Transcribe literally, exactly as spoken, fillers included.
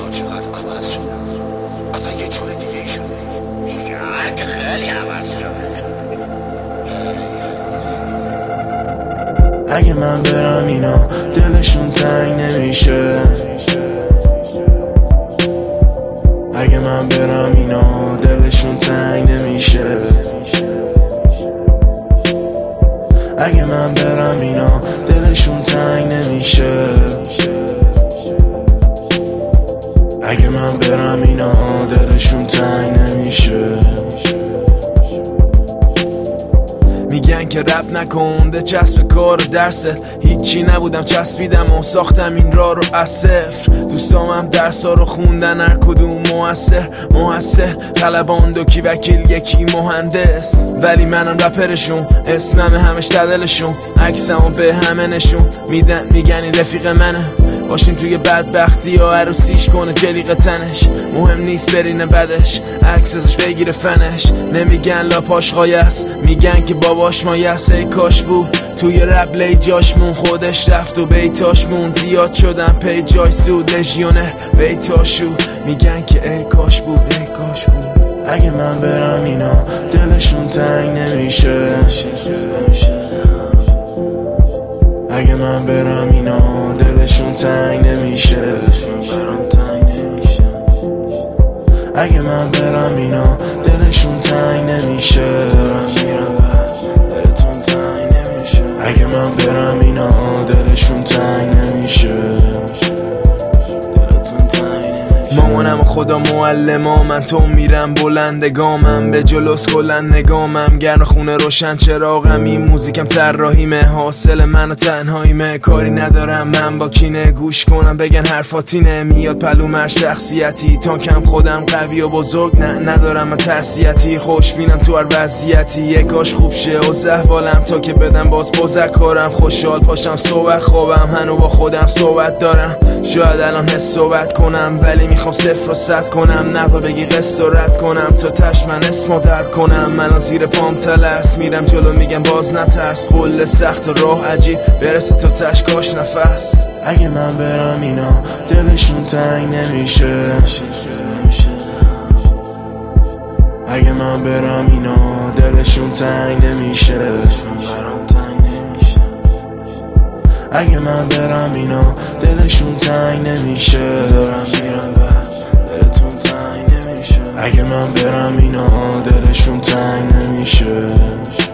نگاه چقدر عوض شده، اصلا یه جور دیگه ای شده. شهر که خیلی عوض شده. اگه من برم اینا دلشون تنگ نمیشه، اگه من برم اینا دلشون تنگ نمیشه، اگه من برم اینا دلشون تنگ نمیشه، اگه من برم اینا دلشون تنگ نمیشه. میگن که رپ نکن چسب کار و درسه، هیچی نبودم چسبیدم و ساختم این راه رو از صفر. دوستامم درسا رو خوندن هر کدوم موثر موثر طلبان دوکی وکیل یکی مهندس، ولی منم رپرشون، اسمم همش دلشون، عکسمو به همه نشون میدن، میگن این رفیق منه، باشیم توی بدبختی یا عروسیش کنه جلیق تنش، مهم نیست برینه بدش عکس ازش بگیره فنش. نمیگن لاپاش قایست، میگن که باباش مایست. ای کاش بود توی رپ لی جاش مون، خودش رفت و بیتاش مون، زیاد شدن پی جای سود لژیونر بیتاشو، میگن که ای کاش بود ای کاش بود. اگه من برم اینا دلشون تنگ نمیشه، اگه من برم اینا دلشون تنگ نمیشه، اگه من برم اینا دلشون تنگ نمیشه، اگه من برم اینا دلشون تنگ نمیشه. مامانم و خدا معلما، من تو میرم بلندگامم، به جلوس کلن نگامم، گرم خونه روشن چراغم، این موزیکم طراحیمه، حاصل من و تنهاییمه، کاری ندارم من با کینه، گوش کنم بگن حرفاتینه، میاد پلومش شخصیتی، تانکم خودم قوی و بزرگ، نه ندارم من ترسیتی، خوش بینم تو هر وضعیتی، یک کاش خوب شه و زحوالم تا که بدم باز بزکارم، خوشحال پاشم صبح خوابم، هنو با خودم صحبت دارم، شاید الان حس صحبت کنم ولی میخوام صفر و صد کنم، نقل بگی قصد و رد کنم تا تش من اسمو درد کنم، من زیر پام تلس میرم جلو میگم باز نترس، قل سخت و راه عجیب برسه تا تش کاش نفس. اگه من برم اینا دلشون تنگ نمیشه، اگه من برم اینا دلشون تنگ نمیشه، اگه من برم اینا دلشون تنگ نمیشه، اگه من برم اینا دلشون تنگ نمیشه.